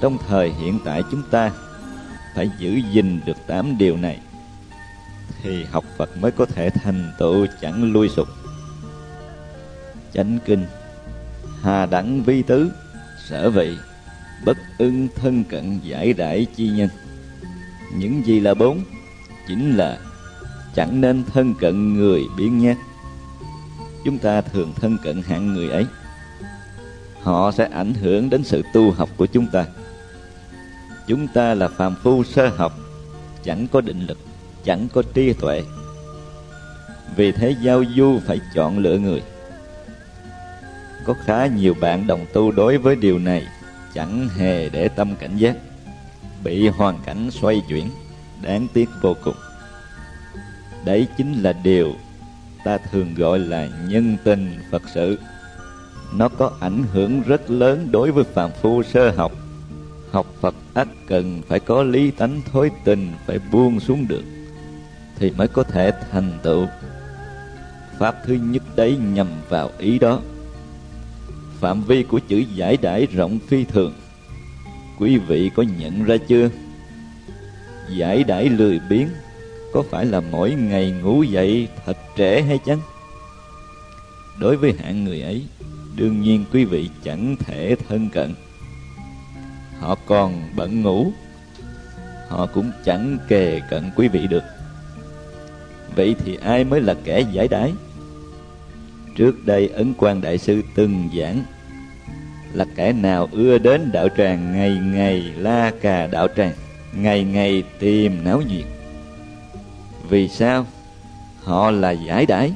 trong thời hiện tại chúng ta phải giữ gìn được 8 điều này, thì học Phật mới có thể thành tựu chẳng lui sụp. Chánh kinh: hà đẳng vi tứ, sở vị, bất ưng thân cận giải đãi chi nhân. Những gì là 4? Chính là chẳng nên thân cận người biếng nhác. Chúng ta thường thân cận hạng người ấy, họ sẽ ảnh hưởng đến sự tu học của chúng ta. Chúng ta là phàm phu sơ học, chẳng có định lực, chẳng có trí tuệ. Vì thế giao du phải chọn lựa người. Có khá nhiều bạn đồng tu đối với điều này chẳng hề để tâm cảnh giác, bị hoàn cảnh xoay chuyển, đáng tiếc vô cùng. Đấy chính là điều ta thường gọi là nhân tình Phật sự. Nó có ảnh hưởng rất lớn đối với phàm phu sơ học. Học Phật ắt cần phải có lý tánh thối tình, phải buông xuống được, thì mới có thể thành tựu. Pháp thứ nhất đấy nhằm vào ý đó. Phạm vi của chữ giải đãi rộng phi thường. Quý vị có nhận ra chưa? Giải đãi lười biếng có phải là mỗi ngày ngủ dậy thật trễ hay chăng? Đối với hạng người ấy, đương nhiên quý vị chẳng thể thân cận. Họ còn bận ngủ, họ cũng chẳng kề cận quý vị được. Vậy thì ai mới là kẻ giải đãi? Trước đây Ấn Quang Đại Sư từng giảng là kẻ nào ưa đến đạo tràng, ngày ngày la cà đạo tràng, ngày ngày tìm náo nhiệt. Vì sao? Họ là giải đãi.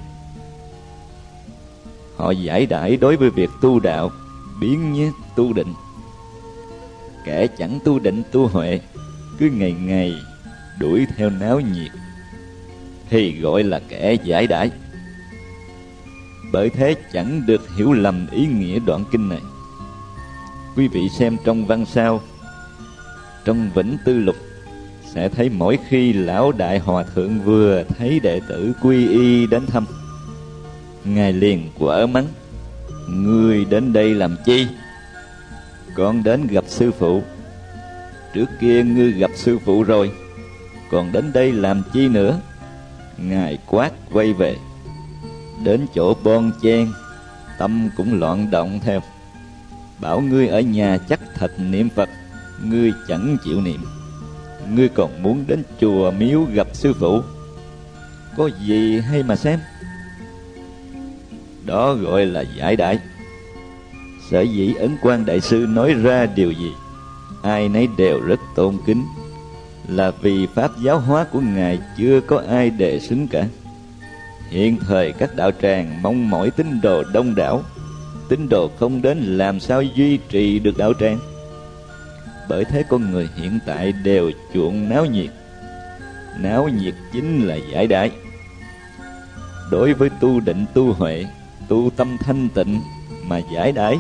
Họ giải đãi đối với việc tu đạo, biếng nhác tu định. Kẻ chẳng tu định tu huệ, cứ ngày ngày đuổi theo náo nhiệt, thì gọi là kẻ giải đãi. Bởi thế chẳng được hiểu lầm ý nghĩa đoạn kinh này. Quý vị xem trong văn sau, trong Vĩnh Tư Lục, sẽ thấy mỗi khi lão đại hòa thượng vừa thấy đệ tử quy y đến thăm, ngài liền quở mắng: ngươi đến đây làm chi? Con đến gặp sư phụ. Trước kia ngươi gặp sư phụ rồi, còn đến đây làm chi nữa? Ngài quát quay về. Đến chỗ bon chen, tâm cũng loạn động theo. Bảo ngươi ở nhà chắc thật niệm Phật, ngươi chẳng chịu niệm. Ngươi còn muốn đến chùa miếu gặp sư phụ, có gì hay mà xem? Đó gọi là giải đãi. Sở dĩ Ấn Quang Đại Sư nói ra điều gì, ai nấy đều rất tôn kính, là vì pháp giáo hóa của Ngài chưa có ai đề xứng cả. Hiện thời các đạo tràng mong mỏi tín đồ đông đảo, tín đồ không đến làm sao duy trì được đạo tràng? Bởi thế con người hiện tại đều chuộng náo nhiệt. Náo nhiệt chính là giải đãi. Đối với tu định tu huệ, tu tâm thanh tịnh mà giải đãi.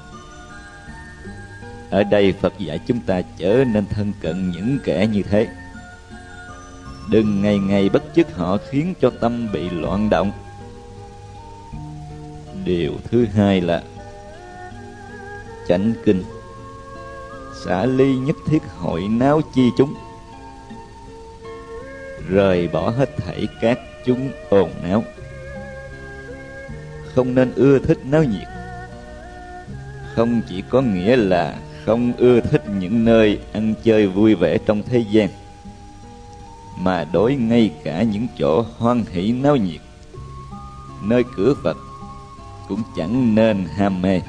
Ở đây Phật dạy chúng ta chớ nên thân cận những kẻ như thế. Đừng ngày ngày bất chấp họ khiến cho tâm bị loạn động. Điều thứ hai là chánh kinh: xả ly nhất thiết hội náo chi chúng, rời bỏ hết thảy các chúng ồn náo. Không nên ưa thích náo nhiệt. Không chỉ có nghĩa là không ưa thích những nơi ăn chơi vui vẻ trong thế gian, mà đối ngay cả những chỗ hoan hỷ náo nhiệt, nơi cửa Phật, cũng chẳng nên ham mê.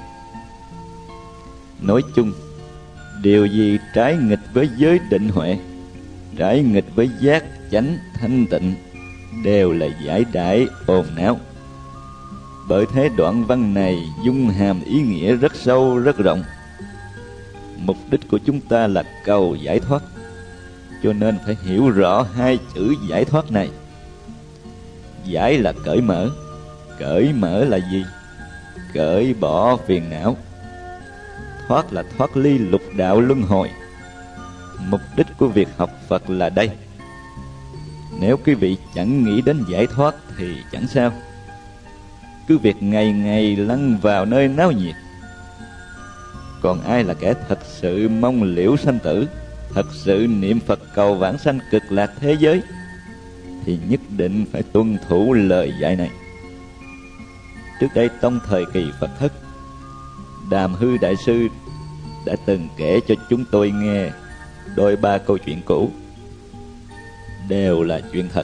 Nói chung, điều gì trái nghịch với giới định huệ, trái nghịch với giác chánh thanh tịnh, đều là giải đãi ồn náo. Bởi thế đoạn văn này dung hàm ý nghĩa rất sâu rất rộng. Mục đích của chúng ta là cầu giải thoát, cho nên phải hiểu rõ hai chữ giải thoát này. Giải là cởi mở. Cởi mở là gì? Cởi bỏ phiền não. Thoát là thoát ly lục đạo luân hồi. Mục đích của việc học Phật là đây. Nếu quý vị chẳng nghĩ đến giải thoát thì chẳng sao. Cứ việc ngày ngày lăn vào nơi náo nhiệt, Còn ai là kẻ thật sự mong liễu sanh tử, thật sự niệm Phật cầu vãng sanh cực lạc thế giới, thì nhất định phải tuân thủ lời dạy này. Trước đây trong thời kỳ Phật thất, Đàm Hư Đại Sư đã từng kể cho chúng tôi nghe đôi ba câu chuyện cũ, đều là chuyện thật.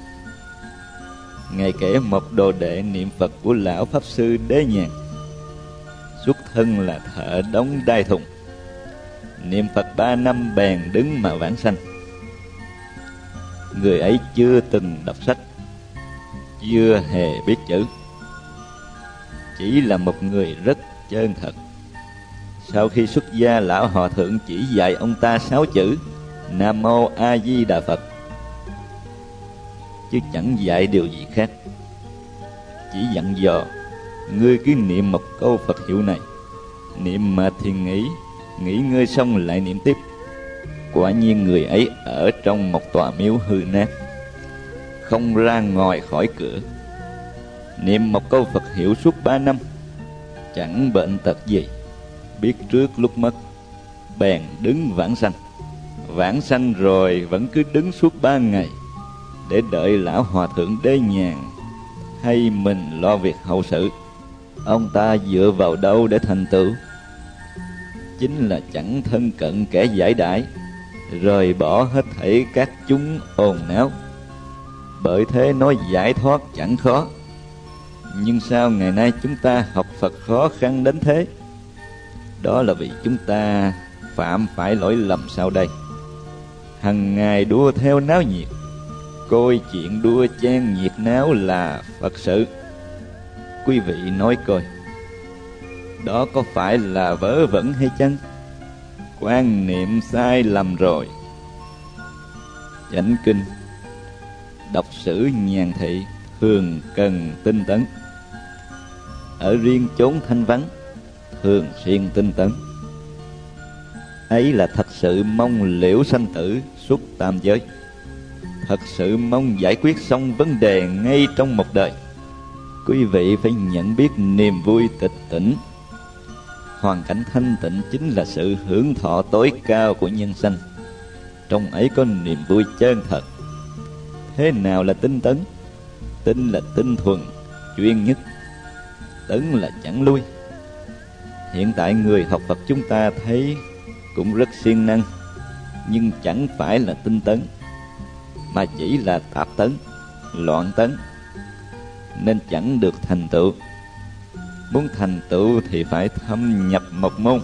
Ngài kể một đồ đệ niệm Phật của lão Pháp Sư Đế Nhàn, xuất thân là thợ đóng đai thùng, niệm Phật 3 năm bèn đứng mà vãng sanh. Người ấy chưa từng đọc sách, chưa hề biết chữ, chỉ là một người rất chân thật. Sau khi xuất gia, lão hòa thượng chỉ dạy ông ta 6 chữ Nam Mô A Di Đà Phật, chứ chẳng dạy điều gì khác. Chỉ dặn dò: ngươi cứ niệm một câu Phật hiệu này, niệm mệt thì nghỉ ngơi xong lại niệm tiếp. Quả nhiên người ấy ở trong một tòa miếu hư nát, không ra ngoài khỏi cửa, niệm một câu Phật hiệu suốt 3 năm, chẳng bệnh tật gì, biết trước lúc mất, bèn đứng vãng sanh. Vãng sanh rồi vẫn cứ đứng suốt 3 ngày, để đợi lão hòa thượng Đế Nhàn hay mình lo việc hậu sự. Ông ta dựa vào đâu để thành tựu? Chính là chẳng thân cận kẻ giải đãi, rời bỏ hết thảy các chúng ồn náo. Bởi thế nói giải thoát chẳng khó. Nhưng sao ngày nay chúng ta học Phật khó khăn đến thế? Đó là vì chúng ta phạm phải lỗi lầm sau đây: hằng ngày đua theo náo nhiệt, coi chuyện đua chen nhiệt náo là Phật sự. Quý vị nói coi, đó có phải là vớ vẩn hay chăng? Quan niệm sai lầm rồi. Chánh kinh: đọc sử nhàn thị thường cần tinh tấn, ở riêng chốn thanh vắng thường xuyên tinh tấn. Ấy là thật sự mong liễu sanh tử suốt tam giới, thật sự mong giải quyết xong vấn đề ngay trong một đời. Quý vị phải nhận biết niềm vui tịch tỉnh, hoàn cảnh thanh tịnh chính là sự hưởng thọ tối cao của nhân sanh. Trong ấy có niềm vui chân thật. Thế nào là tinh tấn? Tinh là tinh thuần, chuyên nhất. Tấn là chẳng lui. Hiện tại người học Phật chúng ta thấy cũng rất siêng năng, nhưng chẳng phải là tinh tấn, mà chỉ là tạp tấn, loạn tấn, nên chẳng được thành tựu. Muốn thành tựu thì phải thâm nhập một môn.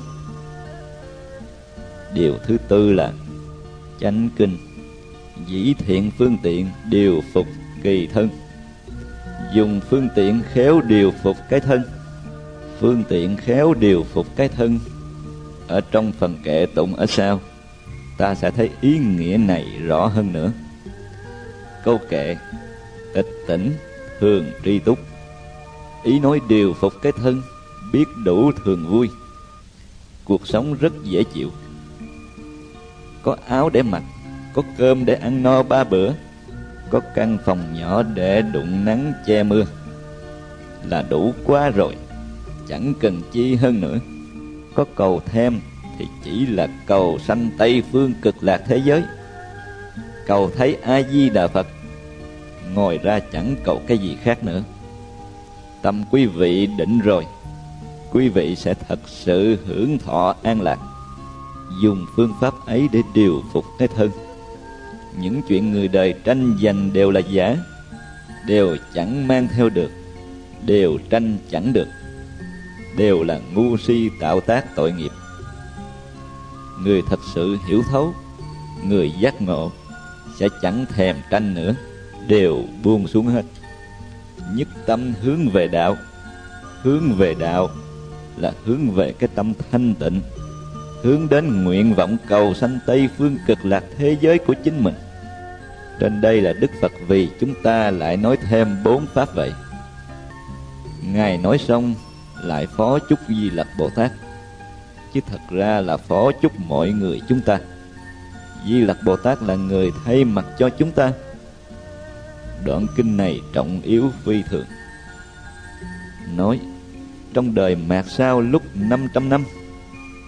Điều thứ tư là chánh kinh: dĩ thiện phương tiện điều phục kỳ thân. Dùng phương tiện khéo điều phục cái thân. Phương tiện khéo điều phục cái thân, ở trong phần kệ tụng ở sau, ta sẽ thấy ý nghĩa này rõ hơn nữa. Câu kệ: tịch tỉnh thường tri túc. Ý nói điều phục cái thân, biết đủ thường vui. Cuộc sống rất dễ chịu. Có áo để mặc, có cơm để ăn no 3 bữa, có căn phòng nhỏ để đụng nắng che mưa, là đủ quá rồi, chẳng cần chi hơn nữa. Có cầu thêm thì chỉ là cầu sanh Tây phương cực lạc thế giới, cầu thấy A Di Đà Phật, ngoài ra chẳng cầu cái gì khác nữa. Tâm quý vị định rồi, quý vị sẽ thật sự hưởng thọ an lạc. Dùng phương pháp ấy để điều phục cái thân. Những chuyện người đời tranh giành đều là giả, đều chẳng mang theo được, đều tranh chẳng được, đều là ngu si tạo tác tội nghiệp. Người thật sự hiểu thấu, người giác ngộ sẽ chẳng thèm tranh nữa, đều buông xuống hết. Nhất tâm hướng về đạo. Hướng về đạo là hướng về cái tâm thanh tịnh, hướng đến nguyện vọng cầu sanh Tây phương cực lạc thế giới của chính mình. Trên đây là Đức Phật vì chúng ta lại nói thêm 4 pháp vậy. Ngài nói xong lại phó chúc Di Lặc Bồ Tát, chứ thật ra là phó chúc mọi người chúng ta. Di Lặc Bồ Tát là người thay mặt cho chúng ta. Đoạn kinh này trọng yếu phi thường. Nói trong đời mạt sau lúc 500 năm,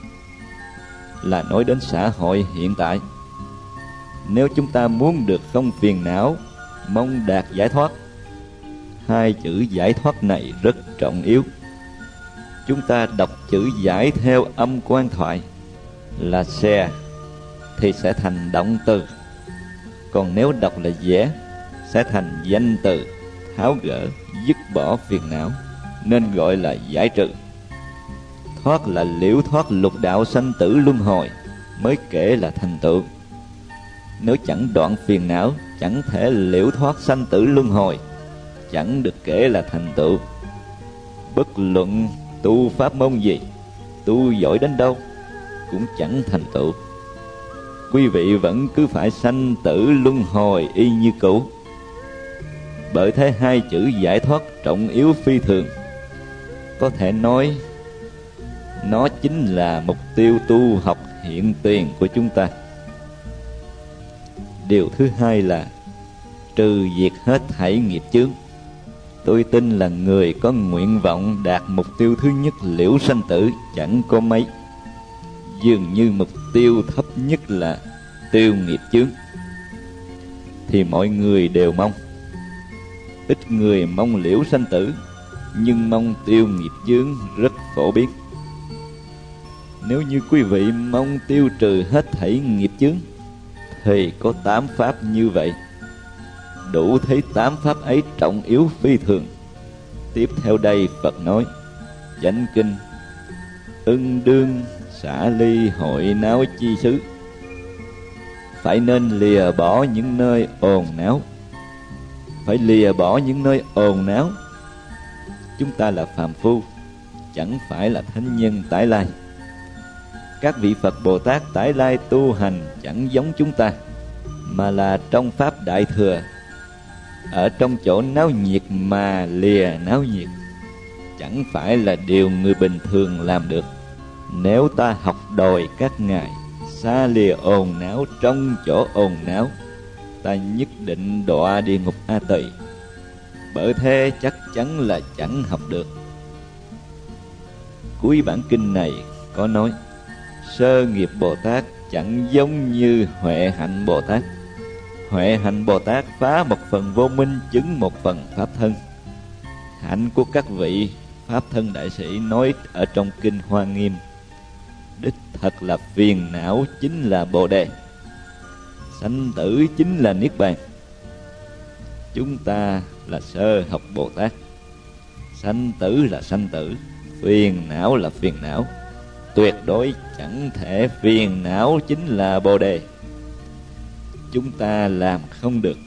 là nói đến xã hội hiện tại. Nếu chúng ta muốn được không phiền não, mong đạt giải thoát, hai chữ giải thoát này rất trọng yếu. Chúng ta đọc chữ giải theo âm quan thoại là xe thì sẽ thành động từ, còn nếu đọc là vẽ sẽ thành danh từ, tháo gỡ, dứt bỏ phiền não, nên gọi là giải trừ. Thoát là liễu thoát lục đạo sanh tử luân hồi mới kể là thành tựu. Nếu chẳng đoạn phiền não, chẳng thể liễu thoát sanh tử luân hồi, chẳng được kể là thành tựu. Bất luận tu pháp môn gì, tu giỏi đến đâu, cũng chẳng thành tựu. Quý vị vẫn cứ phải sanh tử luân hồi y như cũ. Bởi thế hai chữ giải thoát trọng yếu phi thường. Có thể nói nó chính là mục tiêu tu học hiện tiền của chúng ta. Điều thứ hai là trừ diệt hết thảy nghiệp chướng. Tôi tin là người có nguyện vọng đạt mục tiêu thứ nhất liễu sanh tử chẳng có mấy. Dường như mục tiêu thấp nhất là tiêu nghiệp chướng thì mọi người đều mong. Ít người mong liễu sanh tử, nhưng mong tiêu nghiệp chướng rất phổ biến. Nếu như quý vị mong tiêu trừ hết thảy nghiệp chướng thì có 8 pháp như vậy. Đủ thấy 8 pháp ấy trọng yếu phi thường. Tiếp theo đây Phật nói: Chánh kinh, ưng đương xả ly hội náo chi xứ. Phải nên lìa bỏ những nơi ồn náo. Phải lìa bỏ những nơi ồn náo. Chúng ta là phàm phu, chẳng phải là thánh nhân tái lai. Các vị Phật Bồ Tát tái lai tu hành chẳng giống chúng ta, mà là trong Pháp Đại Thừa. Ở trong chỗ náo nhiệt mà lìa náo nhiệt, chẳng phải là điều người bình thường làm được. Nếu ta học đòi các ngài xa lìa ồn náo trong chỗ ồn náo, ta nhất định đọa địa ngục A Tỳ. Bởi thế chắc chắn là chẳng học được. Cuối bản kinh này có nói: Sơ nghiệp Bồ Tát chẳng giống như Huệ Hạnh Bồ Tát. Huệ Hạnh Bồ Tát phá một phần vô minh, chứng một phần pháp thân. Hạnh của các vị pháp thân đại sĩ nói ở trong kinh Hoa Nghiêm, đích thật là phiền não chính là Bồ Đề, sanh tử chính là Niết Bàn. Chúng ta là sơ học Bồ Tát, sanh tử là sanh tử, phiền não là phiền não. Tuyệt đối chẳng thể phiền não chính là Bồ Đề. Chúng ta làm không được.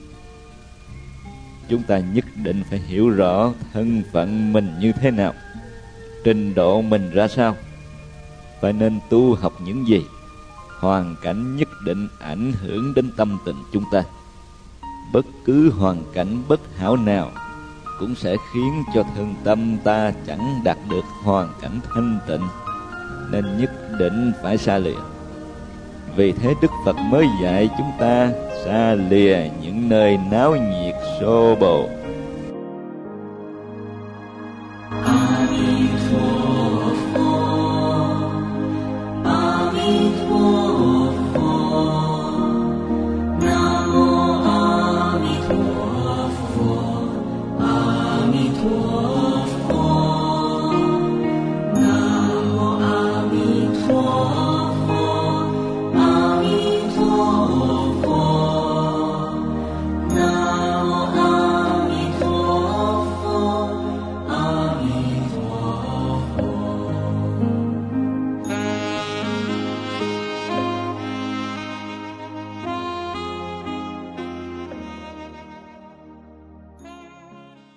Chúng ta nhất định phải hiểu rõ thân phận mình như thế nào, trình độ mình ra sao, phải nên tu học những gì. Hoàn cảnh nhất định ảnh hưởng đến tâm tình chúng ta. Bất cứ hoàn cảnh bất hảo nào cũng sẽ khiến cho thân tâm ta chẳng đạt được hoàn cảnh thanh tịnh, nên nhất định phải xa lìa. Vì thế Đức Phật mới dạy chúng ta xa lìa những nơi náo nhiệt xô bồ,